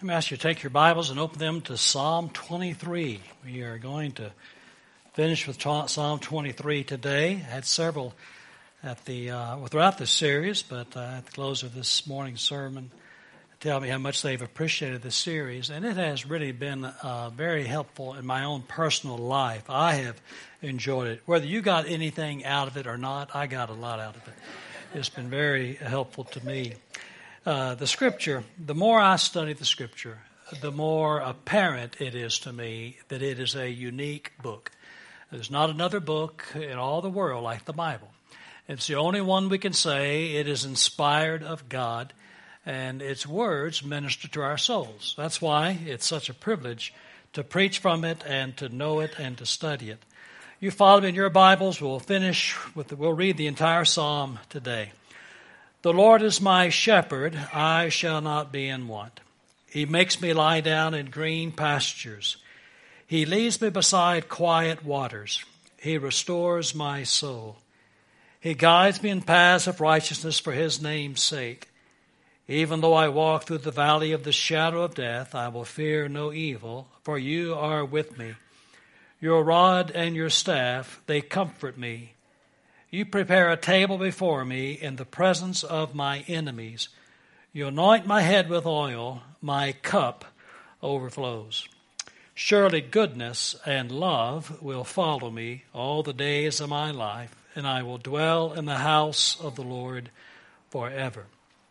Let me ask you to take your Bibles and open them to Psalm 23. We are going to finish with Psalm 23 today. I had several throughout this series, but at the close of this morning's sermon, tell me how much they've appreciated this series, and it has really been very helpful in my own personal life. I have enjoyed it. Whether you got anything out of it or not, I got a lot out of it. It's been very helpful to me. The Scripture, the more I study the Scripture, the more apparent it is to me that it is a unique book. There's not another book in all the world like the Bible. It's the only one we can say it is inspired of God, and its words minister to our souls. That's why it's such a privilege to preach from it and to know it and to study it. You follow me in your Bibles. We'll read the entire psalm today. The Lord is my shepherd, I shall not be in want. He makes me lie down in green pastures. He leads me beside quiet waters. He restores my soul. He guides me in paths of righteousness for his name's sake. Even though I walk through the valley of the shadow of death, I will fear no evil, for you are with me. Your rod and your staff, they comfort me. You prepare a table before me in the presence of my enemies. You anoint my head with oil, my cup overflows. Surely goodness and love will follow me all the days of my life, and I will dwell in the house of the Lord forever.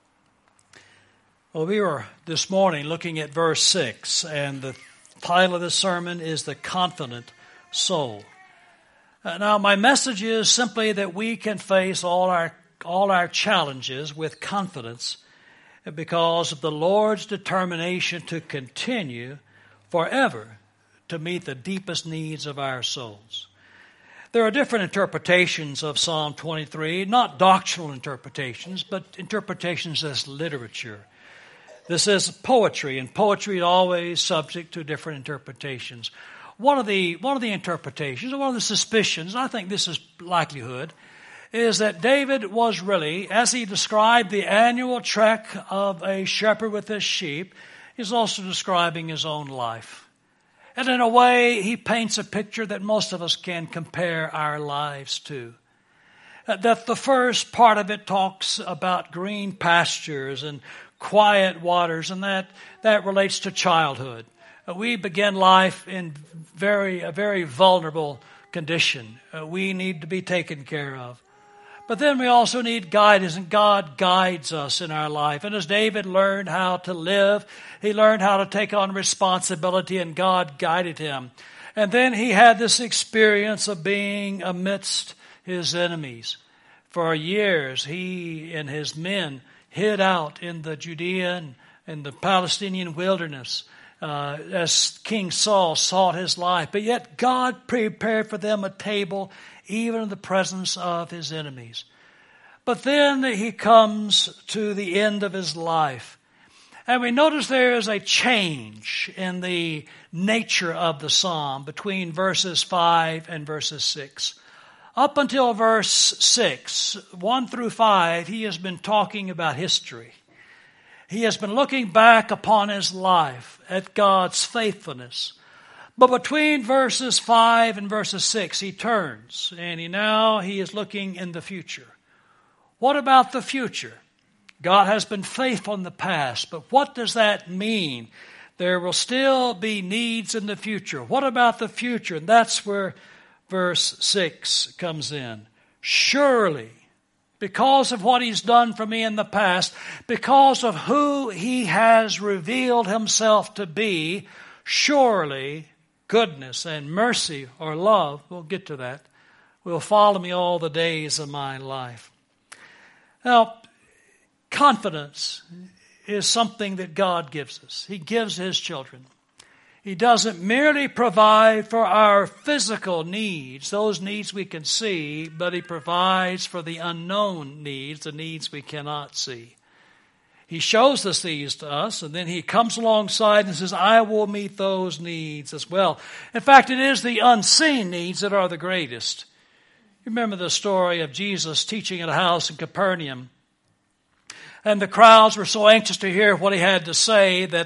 Well, we were this morning looking at verse 6, and the title of the sermon is The Confident Soul. Now, my message is simply that we can face all our challenges with confidence because of the Lord's determination to continue forever to meet the deepest needs of our souls. There are different interpretations of Psalm 23, not doctrinal interpretations, but interpretations as literature. This is poetry, and poetry is always subject to different interpretations. One of the interpretations, or one of the suspicions, and I think this is likelihood, is that David was really, as he described the annual trek of a shepherd with his sheep, he's also describing his own life. And in a way, he paints a picture that most of us can compare our lives to. That the first part of it talks about green pastures and quiet waters, and that relates to childhood. We begin life in a very vulnerable condition. We need to be taken care of. But then we also need guidance, and God guides us in our life. And as David learned how to live, he learned how to take on responsibility, and God guided him. And then he had this experience of being amidst his enemies. For years, he and his men hid out in the Judean and the Palestinian wilderness as King Saul sought his life. But yet God prepared for them a table even in the presence of his enemies. But then he comes to the end of his life. And we notice there is a change in the nature of the psalm between verses 5 and verses 6. Up until verse 6, 1 through 5, he has been talking about history. He has been looking back upon his life at God's faithfulness. But between verses 5 and verses 6, he turns, and he is looking in the future. What about the future? God has been faithful in the past, but what does that mean? There will still be needs in the future. What about the future? And that's where verse 6 comes in. Surely, because of what he's done for me in the past, because of who he has revealed himself to be, surely goodness and mercy or love, we'll get to that, will follow me all the days of my life. Now, confidence is something that God gives us. He gives his children. He doesn't merely provide for our physical needs, those needs we can see, but he provides for the unknown needs, the needs we cannot see. He shows us these to us, and then he comes alongside and says, I will meet those needs as well. In fact, it is the unseen needs that are the greatest. You remember the story of Jesus teaching at a house in Capernaum. And the crowds were so anxious to hear what he had to say that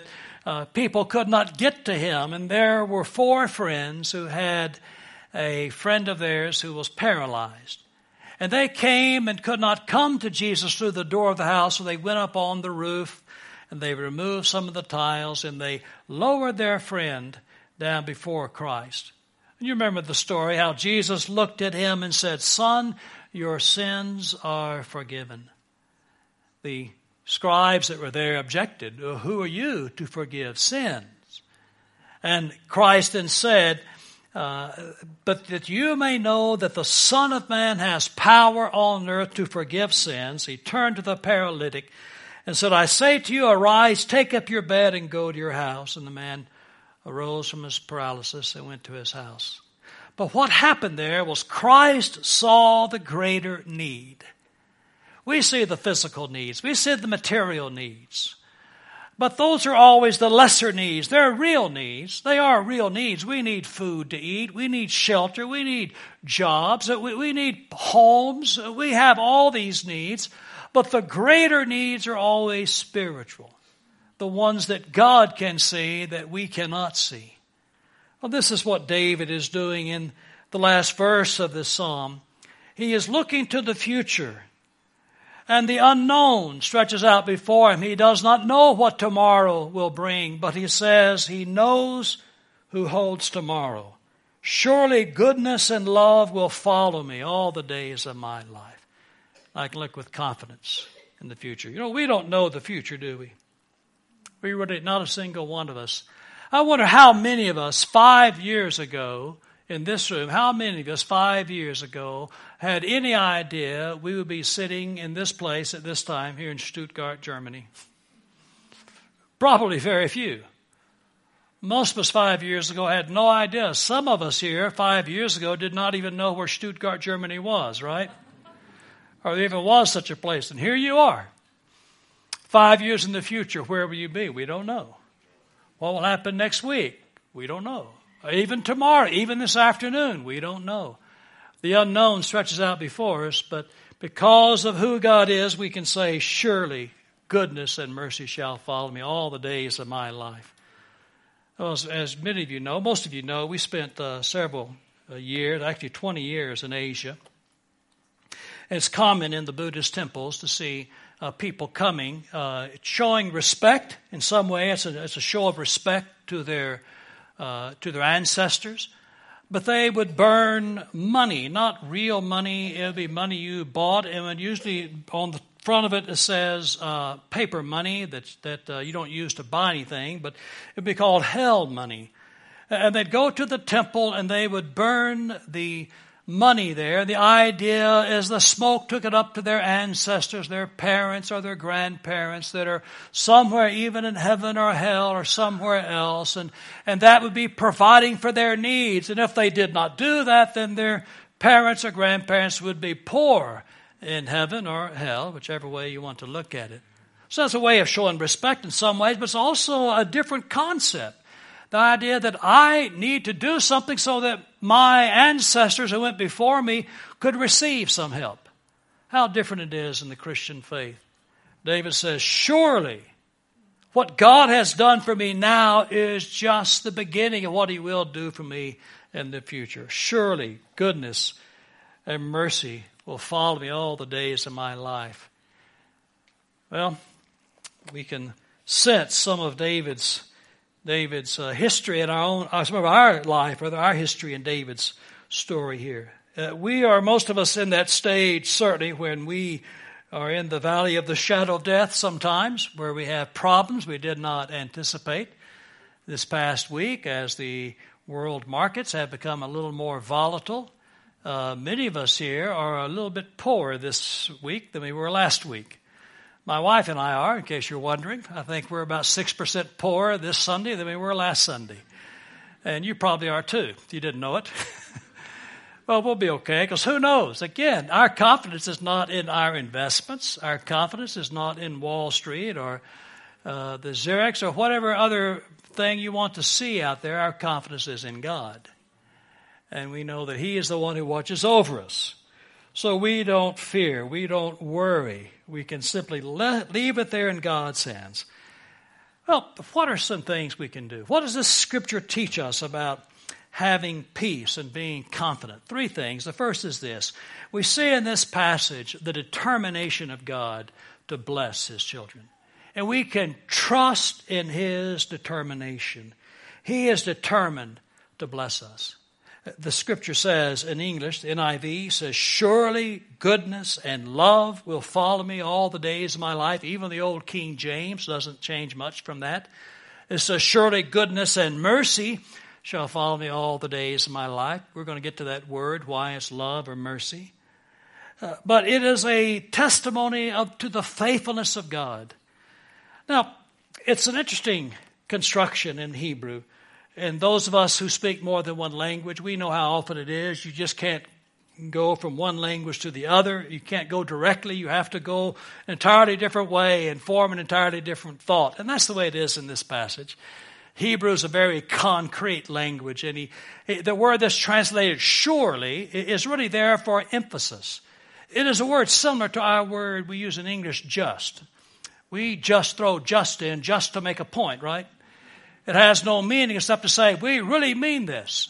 people could not get to him. And there were 4 friends who had a friend of theirs who was paralyzed. And they came and could not come to Jesus through the door of the house, so they went up on the roof and they removed some of the tiles and they lowered their friend down before Christ. And you remember the story, how Jesus looked at him and said, "Son, your sins are forgiven." The scribes that were there objected, "Who are you to forgive sins?" And Christ then said, "But that you may know that the Son of Man has power on earth to forgive sins," he turned to the paralytic and said, "I say to you, arise, take up your bed and go to your house." And the man arose from his paralysis and went to his house. But what happened there was Christ saw the greater need. We see the physical needs. We see the material needs. But those are always the lesser needs. They're real needs. They are real needs. We need food to eat. We need shelter. We need jobs. We need homes. We have all these needs. But the greater needs are always spiritual. The ones that God can see that we cannot see. Well, this is what David is doing in the last verse of this psalm. He is looking to the future. And the unknown stretches out before him. He does not know what tomorrow will bring, but he says he knows who holds tomorrow. Surely goodness and love will follow me all the days of my life. I can look with confidence in the future. You know, we don't know the future, do we? We really, not a single one of us. I wonder how many of us 5 years ago in this room, how many of us 5 years ago had any idea we would be sitting in this place at this time here in Stuttgart, Germany? Probably very few. Most of us 5 years ago had no idea. Some of us here 5 years ago did not even know where Stuttgart, Germany was, right? Or there even was such a place. And here you are. 5 years in the future, where will you be? We don't know. What will happen next week? We don't know. Even tomorrow, even this afternoon, we don't know. The unknown stretches out before us, but because of who God is, we can say, surely goodness and mercy shall follow me all the days of my life. Well, as many of you know, most of you know, we spent several years, actually 20 years in Asia. It's common in the Buddhist temples to see people coming, showing respect in some way. It's a show of respect to their ancestors. But they would burn money, not real money. It would be money you bought, and usually on the front of it says paper money that you don't use to buy anything, but it would be called hell money. And they'd go to the temple and they would burn the money there. The idea is the smoke took it up to their ancestors, their parents or their grandparents that are somewhere even in heaven or hell or somewhere else. And that would be providing for their needs. And if they did not do that, then their parents or grandparents would be poor in heaven or hell, whichever way you want to look at it. So that's a way of showing respect in some ways, but it's also a different concept. The idea that I need to do something so that my ancestors who went before me could receive some help. How different it is in the Christian faith. David says, surely what God has done for me now is just the beginning of what he will do for me in the future. Surely goodness and mercy will follow me all the days of my life. Well, we can sense some of David's history in some of our life, or our history in David's story here. We are, most of us, in that stage, certainly, when we are in the valley of the shadow of death sometimes, where we have problems we did not anticipate. This past week, as the world markets have become a little more volatile, many of us here are a little bit poorer this week than we were last week. My wife and I are, in case you're wondering. I think we're about 6% poorer this Sunday than we were last Sunday. And you probably are too, if you didn't know it. Well, we'll be okay, because who knows? Again, our confidence is not in our investments. Our confidence is not in Wall Street or the Xerox or whatever other thing you want to see out there. Our confidence is in God. And we know that he is the one who watches over us. So we don't fear, we don't worry. We can simply leave it there in God's hands. Well, what are some things we can do? What does this scripture teach us about having peace and being confident? Three things. The first is this. We see in this passage the determination of God to bless His children. And we can trust in His determination. He is determined to bless us. The scripture says in English, the NIV says, surely goodness and love will follow me all the days of my life. Even the old King James doesn't change much from that. It says, surely goodness and mercy shall follow me all the days of my life. We're going to get to that word, why it's love or mercy. But it is a testimony to the faithfulness of God. Now, it's an interesting construction in Hebrew. And those of us who speak more than one language, we know how often it is. You just can't go from one language to the other. You can't go directly. You have to go an entirely different way and form an entirely different thought. And that's the way it is in this passage. Hebrew is a very concrete language. And the word that's translated surely is really there for emphasis. It is a word similar to our word we use in English, just. We just throw just in just to make a point, right? It has no meaning except to say, we really mean this.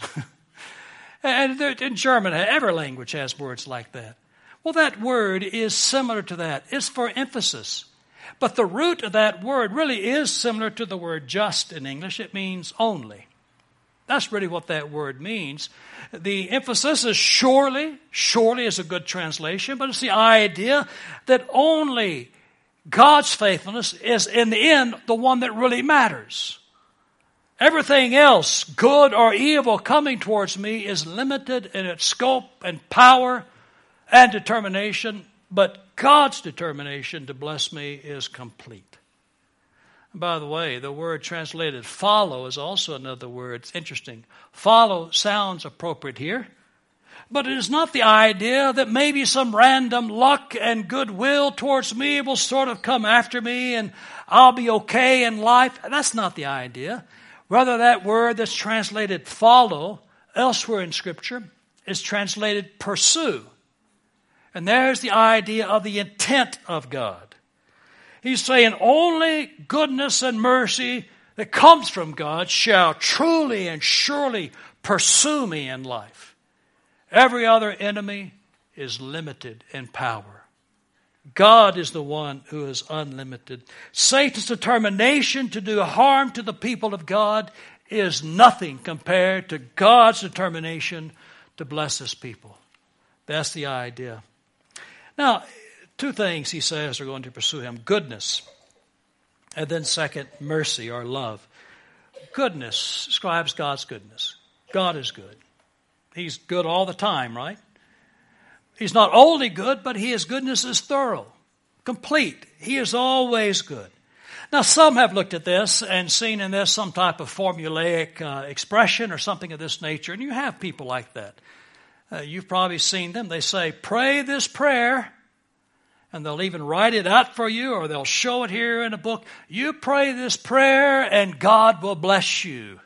And in German, every language has words like that. Well, that word is similar to that. It's for emphasis. But the root of that word really is similar to the word just in English. It means only. That's really what that word means. The emphasis is surely. Surely is a good translation, but it's the idea that only God's faithfulness is, in the end, the one that really matters. Everything else, good or evil, coming towards me is limited in its scope and power and determination, but God's determination to bless me is complete. And by the way, the word translated follow is also another word. It's interesting. Follow sounds appropriate here, but it is not the idea that maybe some random luck and goodwill towards me will sort of come after me and I'll be okay in life. That's not the idea. Rather, that word that's translated follow elsewhere in Scripture is translated pursue. And there's the idea of the intent of God. He's saying only goodness and mercy that comes from God shall truly and surely pursue me in life. Every other enemy is limited in power. God is the one who is unlimited. Satan's determination to do harm to the people of God is nothing compared to God's determination to bless His people. That's the idea. Now, two things he says are going to pursue him. Goodness, and then second, mercy or love. Goodness describes God's goodness. God is good. He's good all the time, right? He's not only good, but His goodness is thorough, complete. He is always good. Now, some have looked at this and seen in this some type of formulaic expression or something of this nature, and you have people like that. You've probably seen them. They say, pray this prayer, and they'll even write it out for you, or they'll show it here in a book. You pray this prayer, and God will bless you.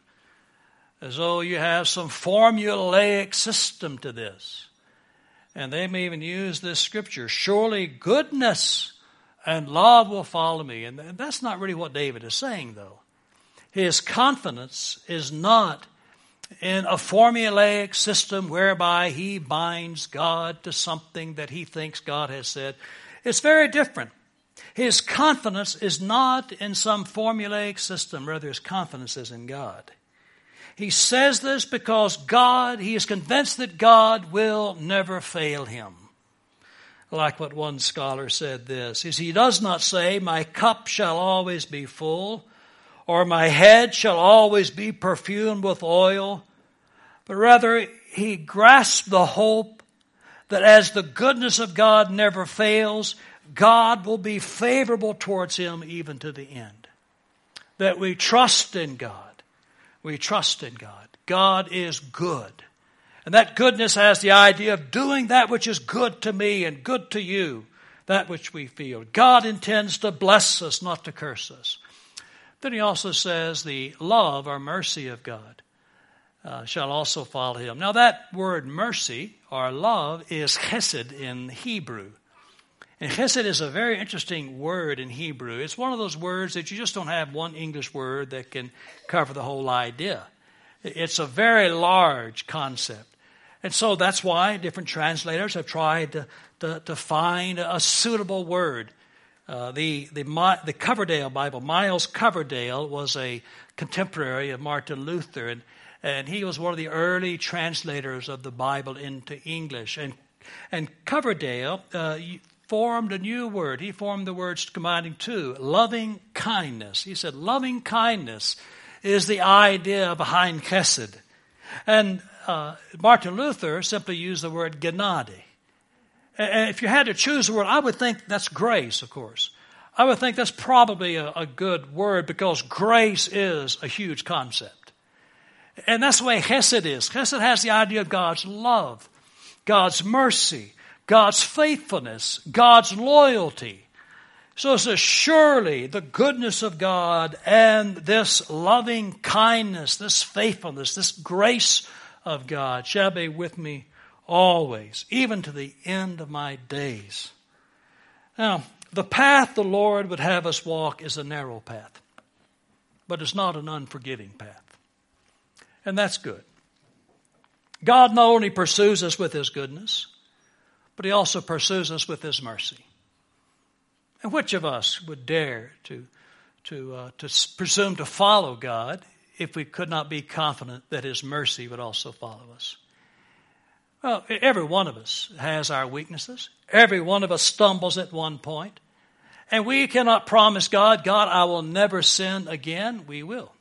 As though you have some formulaic system to this. And they may even use this scripture, surely goodness and love will follow me. And that's not really what David is saying, though. His confidence is not in a formulaic system whereby he binds God to something that he thinks God has said. It's very different. His confidence is not in some formulaic system. Rather, his confidence is in God. He says this because he is convinced that God will never fail him. Like what one scholar said this, he does not say, my cup shall always be full, or my head shall always be perfumed with oil, but rather he grasps the hope that as the goodness of God never fails, God will be favorable towards him even to the end. That we trust in God. We trust in God. God is good. And that goodness has the idea of doing that which is good to me and good to you, that which we feel. God intends to bless us, not to curse us. Then he also says the love or mercy of God shall also follow him. Now that word mercy or love is chesed in Hebrew. And chesed is a very interesting word in Hebrew. It's one of those words that you just don't have one English word that can cover the whole idea. It's a very large concept. And so that's why different translators have tried to find a suitable word. The Coverdale Bible, Miles Coverdale was a contemporary of Martin Luther, and he was one of the early translators of the Bible into English. And Coverdale formed a new word. He formed the words combining two, loving kindness. He said loving kindness is the idea behind chesed. And Martin Luther simply used the word Gnade. And if you had to choose a word, I would think that's grace, of course. I would think that's probably a good word because grace is a huge concept. And that's the way chesed is. Chesed has the idea of God's love, God's mercy, God's faithfulness, God's loyalty. So it says, surely the goodness of God and this loving kindness, this faithfulness, this grace of God shall be with me always, even to the end of my days. Now, the path the Lord would have us walk is a narrow path, but it's not an unforgiving path. And that's good. God not only pursues us with His goodness, but He also pursues us with His mercy. And which of us would dare to presume to follow God if we could not be confident that His mercy would also follow us? Well, every one of us has our weaknesses. Every one of us stumbles at one point. And we cannot promise God, I will never sin again. We will.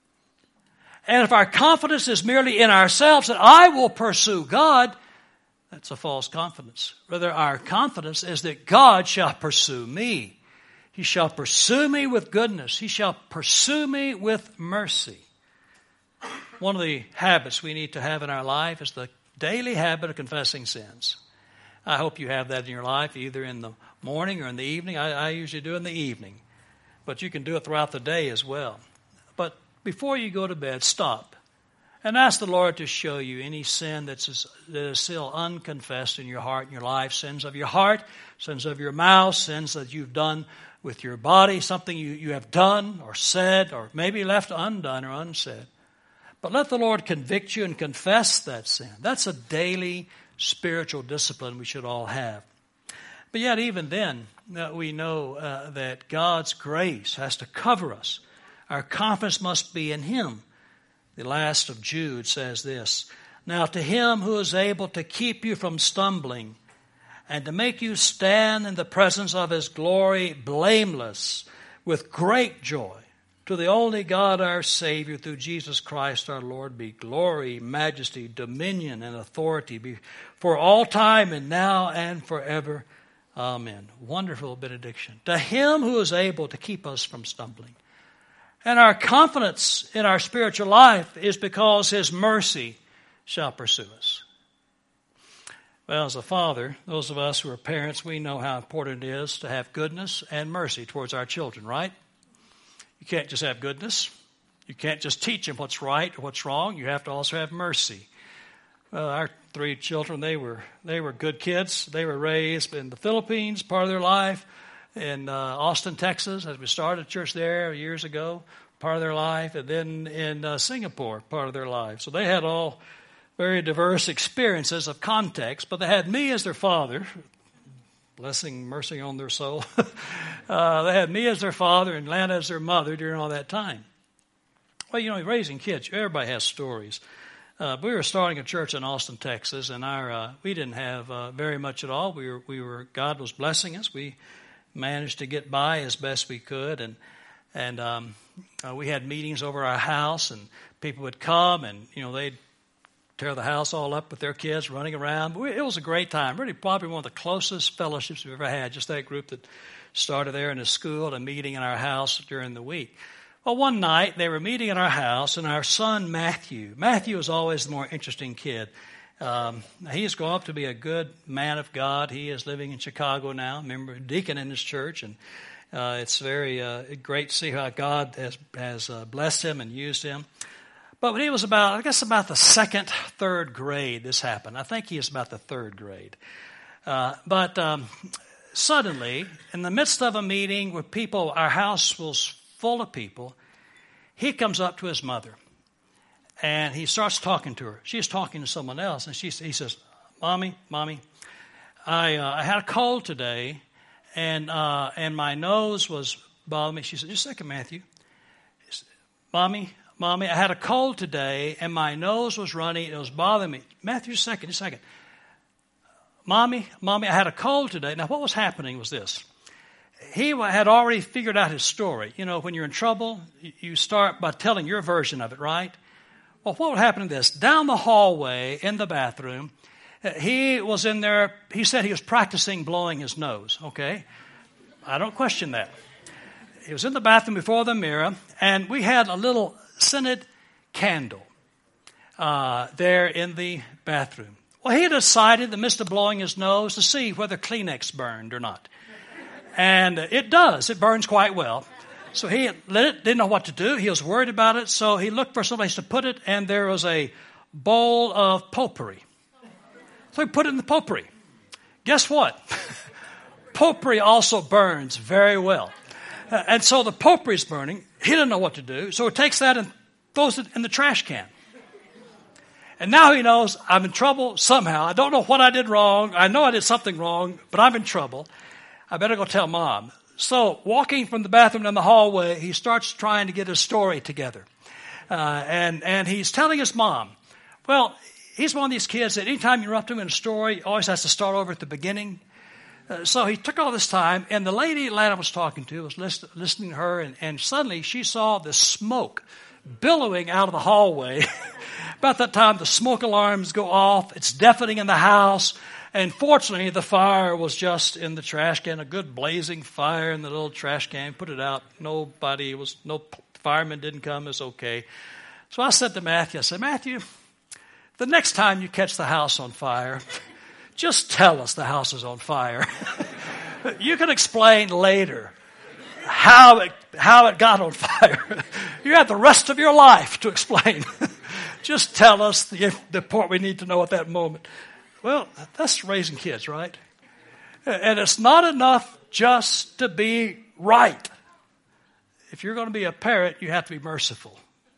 And if our confidence is merely in ourselves that I will pursue God, that's a false confidence. Rather, our confidence is that God shall pursue me. He shall pursue me with goodness. He shall pursue me with mercy. One of the habits we need to have in our life is the daily habit of confessing sins. I hope you have that in your life, either in the morning or in the evening. I usually do it in the evening. But you can do it throughout the day as well. But before you go to bed, stop and ask the Lord to show you any sin that is still unconfessed in your heart and your life. Sins of your heart, sins of your mouth, sins that you've done with your body, something you have done or said or maybe left undone or unsaid. But let the Lord convict you and confess that sin. That's a daily spiritual discipline we should all have. But yet even then, we know that God's grace has to cover us. Our confidence must be in Him. The last of Jude says this, now to Him who is able to keep you from stumbling and to make you stand in the presence of His glory blameless with great joy, to the only God our Savior through Jesus Christ our Lord be glory, majesty, dominion, and authority for all time and now and forever. Amen. Wonderful benediction. To Him who is able to keep us from stumbling. And our confidence in our spiritual life is because His mercy shall pursue us. Well, as a father, those of us who are parents, we know how important it is to have goodness and mercy towards our children, right? You can't just have goodness. You can't just teach them what's right or what's wrong. You have to also have mercy. Well, our three children, they were good kids. They were raised in the Philippines, part of their life, in Austin, Texas, as we started a church there years ago, part of their life, and then in Singapore, part of their life. So they had all very diverse experiences of context, but they had me as their father, blessing, mercy on their soul. They had me as their father and Lana as their mother during all that time. Well, raising kids, everybody has stories. We were starting a church in Austin, Texas, and we didn't have very much at all. God was blessing us. We managed to get by as best we could, and we had meetings over our house, and people would come, and they'd tear the house all up with their kids running around. It was a great time. Really, probably one of the closest fellowships we've ever had. Just that group that started there in the school and meeting in our house during the week. Well, one night they were meeting in our house, and our son Matthew is always the more interesting kid. He has grown up to be a good man of God. He is living in Chicago now, member deacon in his church, and it's very great to see how God has blessed him and used him. But when he was about the second, third grade, this happened. I think he was about the third grade. But suddenly, in the midst of a meeting where people, our house was full of people, he comes up to his mother. And he starts talking to her. She's talking to someone else. And he says, Mommy, I had a cold today, and my nose was bothering me. She said, just a second, Matthew. Mommy, I had a cold today, and my nose was runny, and it was bothering me. Matthew, just a second. Mommy, I had a cold today. Now, what was happening was this. He had already figured out his story. You know, when you're in trouble, you start by telling your version of it, right? Well, what would happen to this? Down the hallway in the bathroom, he was in there. He said he was practicing blowing his nose, okay? I don't question that. He was in the bathroom before the mirror, and we had a little scented candle there in the bathroom. Well, he had decided, in the midst of blowing his nose, to see whether Kleenex burned or not. And it does. It burns quite well. So he lit it, didn't know what to do. He was worried about it, so he looked for someplace to put it, and there was a bowl of potpourri. So he put it in the potpourri. Guess what? Potpourri also burns very well. And so the potpourri's burning. He didn't know what to do, so he takes that and throws it in the trash can. And now he knows I'm in trouble somehow. I don't know what I did wrong. I know I did something wrong, but I'm in trouble. I better go tell Mom. So walking from the bathroom down the hallway, he starts trying to get his story together. And he's telling his mom, well, he's one of these kids that anytime you interrupt him in a story, he always has to start over at the beginning. So he took all this time, and the lady Lana was talking to was listening to her, and suddenly she saw the smoke billowing out of the hallway. About that time, the smoke alarms go off. It's deafening in the house. And fortunately, the fire was just in the trash can, a good blazing fire in the little trash can. Put it out. No fireman didn't come. It's okay. So I said to Matthew, Matthew, the next time you catch the house on fire, just tell us the house is on fire. You can explain later how it got on fire. You have the rest of your life to explain. Just tell us the part we need to know at that moment. Well, that's raising kids, right? And it's not enough just to be right. If you're going to be a parent, you have to be merciful.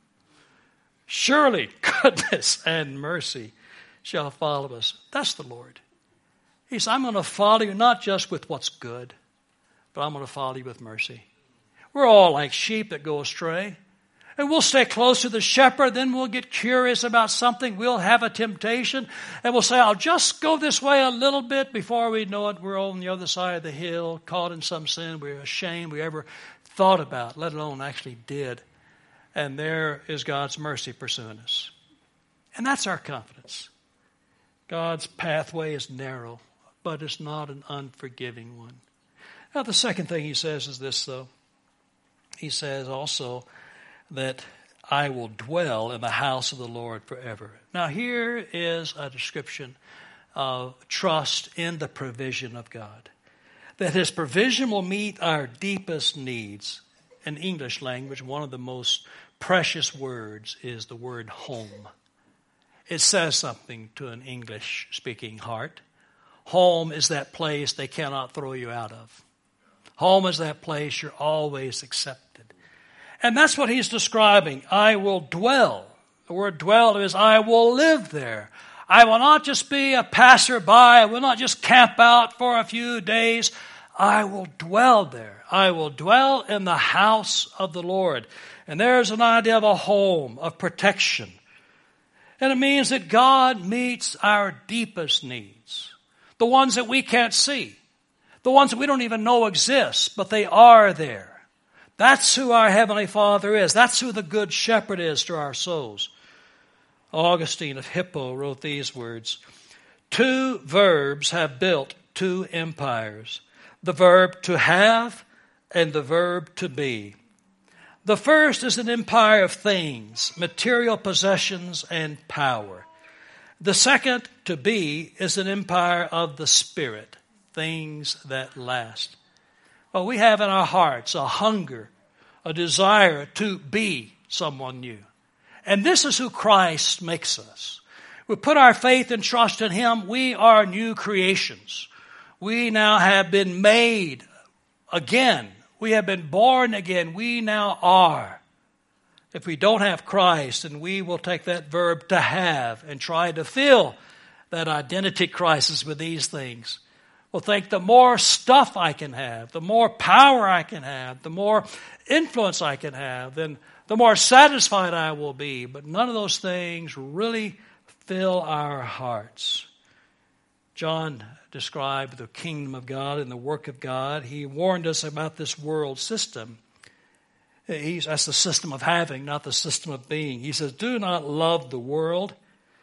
Surely goodness and mercy shall follow us. That's the Lord. He says, I'm going to follow you not just with what's good, but I'm going to follow you with mercy. We're all like sheep that go astray. And we'll stay close to the shepherd, then we'll get curious about something. We'll have a temptation, and we'll say, I'll just go this way a little bit. Before we know it, we're on the other side of the hill, caught in some sin we're ashamed we ever thought about, let alone actually did. And there is God's mercy pursuing us. And that's our confidence. God's pathway is narrow, but it's not an unforgiving one. Now, the second thing he says is this, though. He says also that I will dwell in the house of the Lord forever. Now, here is a description of trust in the provision of God. That His provision will meet our deepest needs. In English language, one of the most precious words is the word home. It says something to an English-speaking heart. Home is that place they cannot throw you out of. Home is that place you're always accepted. And that's what he's describing. I will dwell. The word dwell is I will live there. I will not just be a passerby. I will not just camp out for a few days. I will dwell there. I will dwell in the house of the Lord. And there's an idea of a home, of protection. And it means that God meets our deepest needs. The ones that we can't see. The ones that we don't even know exist, but they are there. That's who our Heavenly Father is. That's who the Good Shepherd is to our souls. Augustine of Hippo wrote these words, 2 verbs have built 2 empires, the verb to have and the verb to be. The first is an empire of things, material possessions and power. The second, to be, is an empire of the Spirit, things that last. Well, we have in our hearts a hunger, a desire to be someone new. And this is who Christ makes us. We put our faith and trust in Him. We are new creations. We now have been made again. We have been born again. We now are. If we don't have Christ, then we will take that verb to have and try to fill that identity crisis with these things. We'll think the more stuff I can have, the more power I can have, the more influence I can have, then the more satisfied I will be. But none of those things really fill our hearts. John described the kingdom of God and the work of God. He warned us about this world system. That's the system of having, not the system of being. He says, do not love the world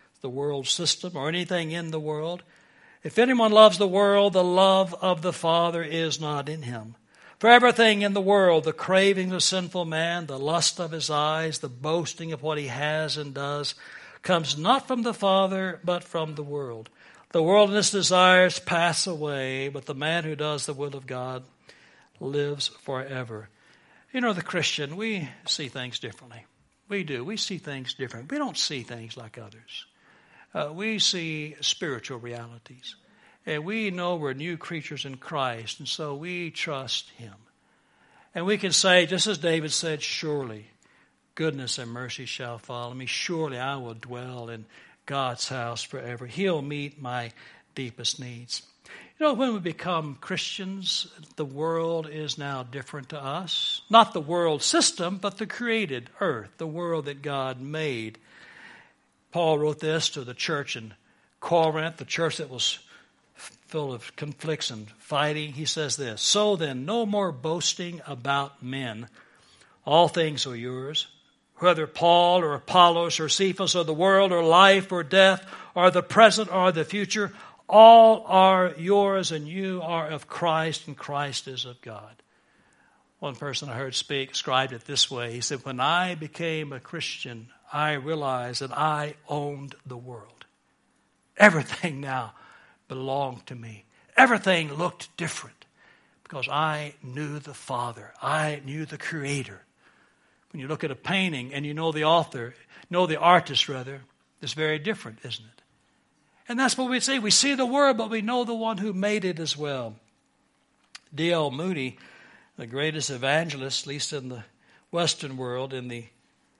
system, or anything in the world. If anyone loves the world, the love of the Father is not in him. For everything in the world, the craving of sinful man, the lust of his eyes, the boasting of what he has and does, comes not from the Father, but from the world. The world and its desires pass away, but the man who does the will of God lives forever. You know, the Christian, we see things differently. We do. We see things different. We don't see things like others. We see spiritual realities. And we know we're new creatures in Christ, and so we trust Him. And we can say, just as David said, surely goodness and mercy shall follow me. Surely I will dwell in God's house forever. He'll meet my deepest needs. You know, when we become Christians, the world is now different to us. Not the world system, but the created earth, the world that God made. Paul wrote this to the church in Corinth, the church that was full of conflicts and fighting. He says this, so then, no more boasting about men. All things are yours, whether Paul or Apollos or Cephas or the world or life or death or the present or the future, all are yours, and you are of Christ, and Christ is of God. One person I heard speak described it this way. He said, when I became a Christian, I realized that I owned the world. Everything now belonged to me. Everything looked different because I knew the Father. I knew the Creator. When you look at a painting and you know the author, know the artist rather, it's very different, isn't it? And that's what we see. We see the world, but we know the one who made it as well. D.L. Moody, the greatest evangelist, at least in the Western world, in the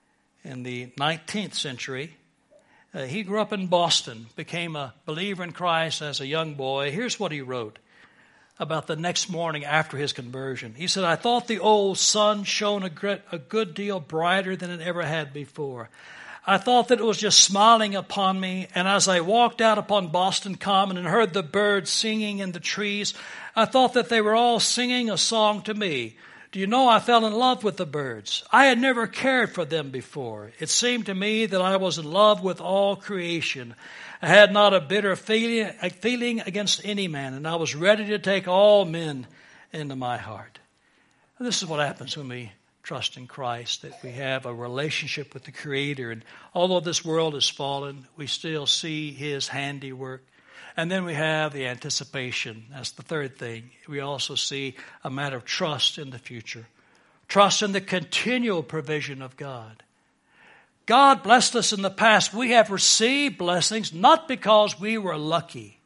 19th century, he grew up in Boston, became a believer in Christ as a young boy. Here's what he wrote about the next morning after his conversion. He said, I thought the old sun shone a good deal brighter than it ever had before. I thought that it was just smiling upon me, and as I walked out upon Boston Common and heard the birds singing in the trees, I thought that they were all singing a song to me. Do you know, I fell in love with the birds. I had never cared for them before. It seemed to me that I was in love with all creation. I had not a bitter feeling against any man, and I was ready to take all men into my heart. And this is what happens when we trust in Christ, that we have a relationship with the Creator. And although this world has fallen, we still see His handiwork. And then we have the anticipation. That's the third thing. We also see a matter of trust in the future. Trust in the continual provision of God. God blessed us in the past. We have received blessings not because we were lucky.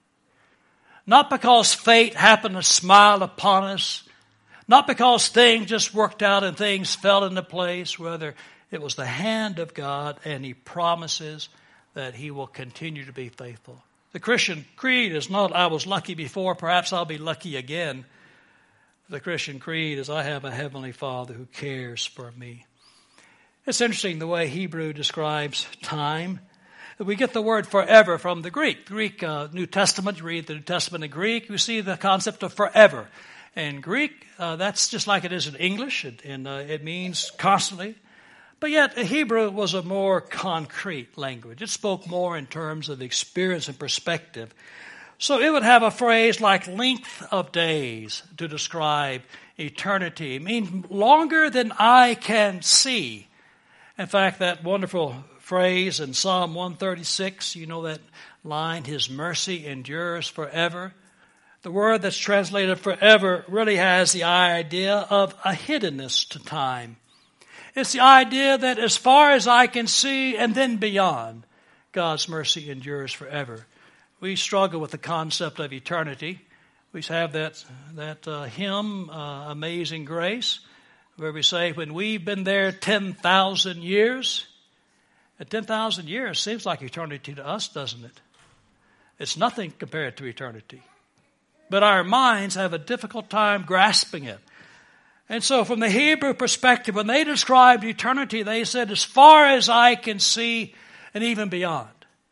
Not because fate happened to smile upon us. Not because things just worked out and things fell into place. Rather, it was the hand of God, and He promises that He will continue to be faithful. The Christian creed is not, I was lucky before, perhaps I'll be lucky again. The Christian creed is, I have a heavenly Father who cares for me. It's interesting the way Hebrew describes time. We get the word forever from the Greek. New Testament, you read the New Testament in Greek, you see the concept of forever. In Greek, that's just like it is in English, and it means constantly. But yet, Hebrew was a more concrete language. It spoke more in terms of experience and perspective. So it would have a phrase like length of days to describe eternity. It means longer than I can see. In fact, that wonderful phrase in Psalm 136, you know that line, His mercy endures forever. The word that's translated forever really has the idea of a hiddenness to time. It's the idea that as far as I can see and then beyond, God's mercy endures forever. We struggle with the concept of eternity. We have that hymn, Amazing Grace, where we say, when we've been there 10,000 years, and 10,000 years seems like eternity to us, doesn't it? It's nothing compared to eternity. But our minds have a difficult time grasping it. And so from the Hebrew perspective, when they described eternity, they said, as far as I can see and even beyond,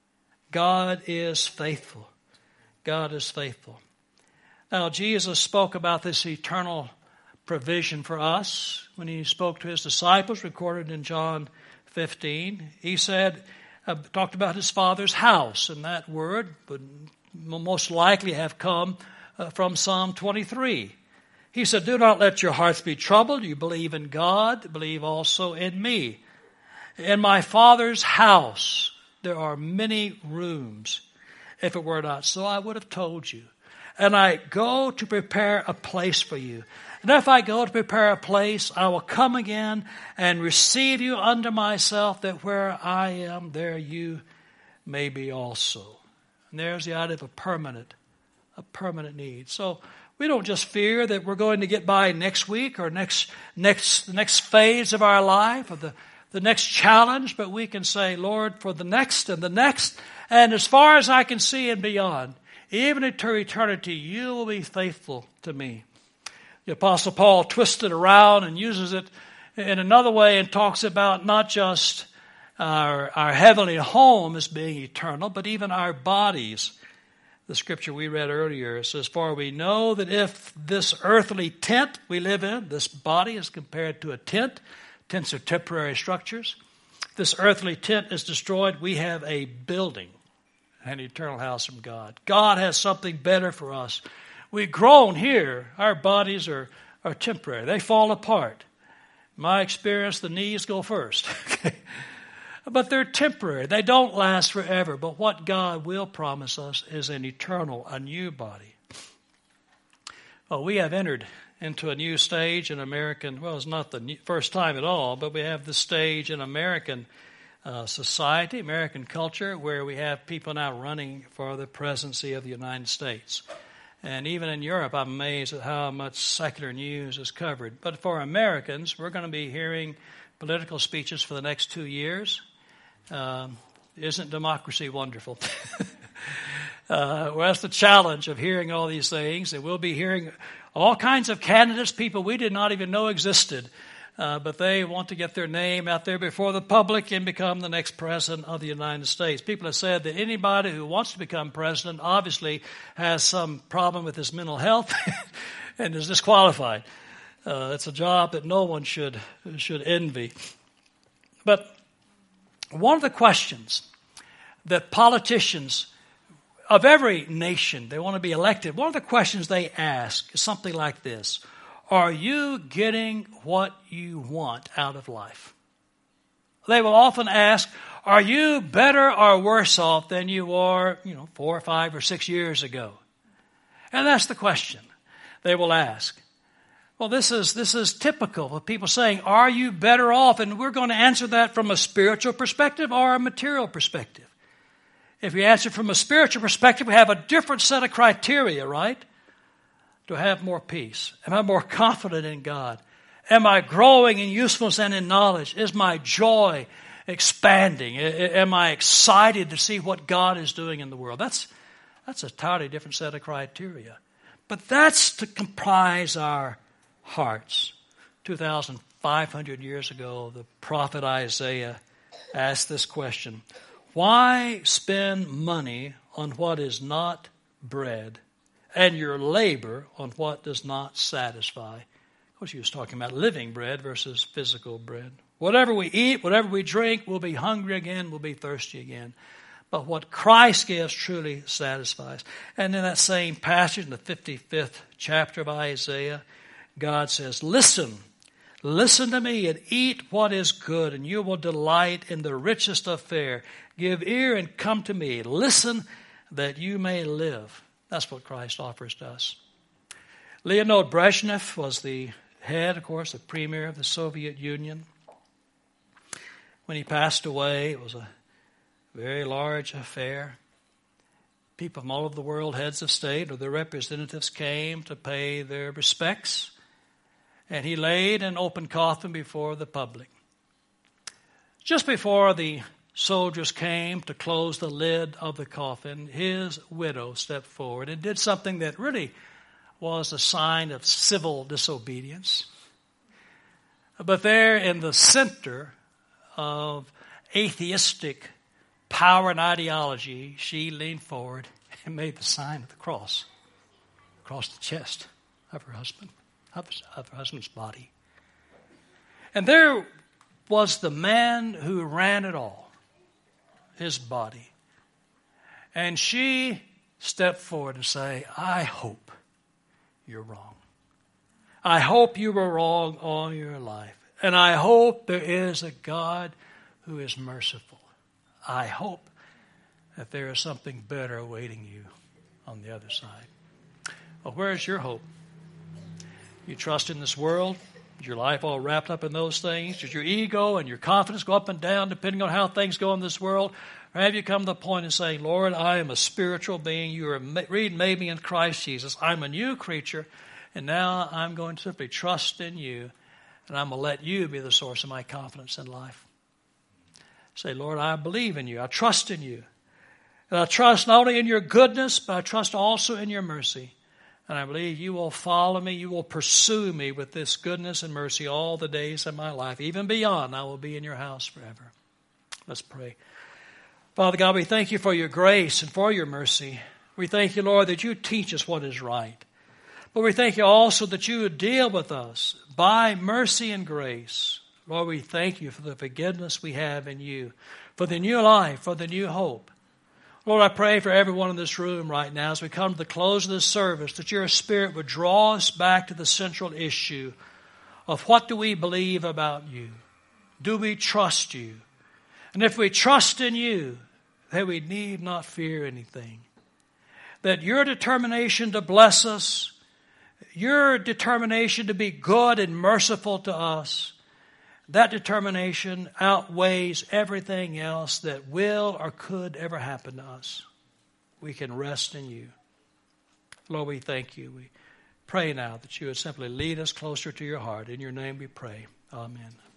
God is faithful. God is faithful. Now, Jesus spoke about this eternal provision for us when he spoke to his disciples, recorded in John 15. He said, talked about his Father's house, and that word would most likely have come from Psalm 23. He said, do not let your hearts be troubled. You believe in God, believe also in me. In my Father's house there are many rooms. If it were not so, I would have told you. And I go to prepare a place for you. And if I go to prepare a place, I will come again and receive you unto myself, that where I am, there you may be also. And there's the idea of a permanent need. So we don't just fear that we're going to get by next week or the next phase of our life or the next challenge, but we can say, Lord, for the next and the next, and as far as I can see and beyond, even into eternity, you will be faithful to me. The Apostle Paul twists it around and uses it in another way and talks about not just our heavenly home as being eternal, but even our bodies. The scripture we read earlier says, for we know that if this earthly tent we live in, this body is compared to a tent. Tents are temporary structures. If this earthly tent is destroyed, we have a building, an eternal house from God. God has something better for us. We groan here. Our bodies are temporary. They fall apart. In my experience, the knees go first. But they're temporary. They don't last forever. But what God will promise us is an eternal, a new body. Well, we have entered into a new stage in American, well, it's not the first time at all, but we have this stage in American society, American culture, where we have people now running for the presidency of the United States. And even in Europe, I'm amazed at how much secular news is covered. But for Americans, we're going to be hearing political speeches for the next 2 years. Isn't democracy wonderful? Well, that's the challenge of hearing all these things. And we'll be hearing all kinds of candidates, people we did not even know existed. But they want to get their name out there before the public and become the next president of the United States. People have said that anybody who wants to become president obviously has some problem with his mental health and is disqualified. It's a job that no one should envy. But one of the questions that politicians of every nation, they want to be elected, one of the questions they ask is something like this. Are you getting what you want out of life? They will often ask, are you better or worse off than you were, 4 or 5 or 6 years ago? And that's the question they will ask. Well, this is typical of people saying, are you better off? And we're going to answer that from a spiritual perspective or a material perspective. If we answer from a spiritual perspective, we have a different set of criteria, right? To have more peace? Am I more confident in God? Am I growing in usefulness and in knowledge? Is my joy expanding? Am I excited to see what God is doing in the world? That's a entirely different set of criteria. But that's to comprise our hearts. 2,500 years ago, the prophet Isaiah asked this question. Why spend money on what is not bread, and your labor on what does not satisfy? Of course, he was talking about living bread versus physical bread. Whatever we eat, whatever we drink, we'll be hungry again, we'll be thirsty again. But what Christ gives truly satisfies. And in that same passage, in the 55th chapter of Isaiah, God says, listen to me and eat what is good, and you will delight in the richest of fare. Give ear and come to me. Listen that you may live. That's what Christ offers to us. Leonid Brezhnev was the head, of course, the premier of the Soviet Union. When he passed away, it was a very large affair. People from all over the world, heads of state or their representatives, came to pay their respects. And he laid an open coffin before the public. Just before the soldiers came to close the lid of the coffin, his widow stepped forward and did something that really was a sign of civil disobedience. But there in the center of atheistic power and ideology, she leaned forward and made the sign of the cross across the chest of her husband, of her husband's body. And there was the man who ran it all, his body. And she stepped forward and said, I hope you're wrong. I hope you were wrong all your life. And I hope there is a God who is merciful. I hope that there is something better awaiting you on the other side. Well, where is your hope? You trust in this world? Is your life all wrapped up in those things? Does your ego and your confidence go up and down depending on how things go in this world? Or have you come to the point of saying, Lord, I am a spiritual being. You are made me in Christ Jesus. I'm a new creature. And now I'm going to simply trust in you. And I'm going to let you be the source of my confidence in life. Say, Lord, I believe in you. I trust in you. And I trust not only in your goodness, but I trust also in your mercy. And I believe you will follow me. You will pursue me with this goodness and mercy all the days of my life. Even beyond, I will be in your house forever. Let's pray. Father God, we thank you for your grace and for your mercy. We thank you, Lord, that you teach us what is right. But we thank you also that you would deal with us by mercy and grace. Lord, we thank you for the forgiveness we have in you, for the new life, for the new hope. Lord, I pray for everyone in this room right now as we come to the close of this service that your Spirit would draw us back to the central issue of what do we believe about you? Do we trust you? And if we trust in you, then we need not fear anything. That your determination to bless us, your determination to be good and merciful to us, that determination outweighs everything else that will or could ever happen to us. We can rest in you. Lord, we thank you. We pray now that you would simply lead us closer to your heart. In your name we pray. Amen.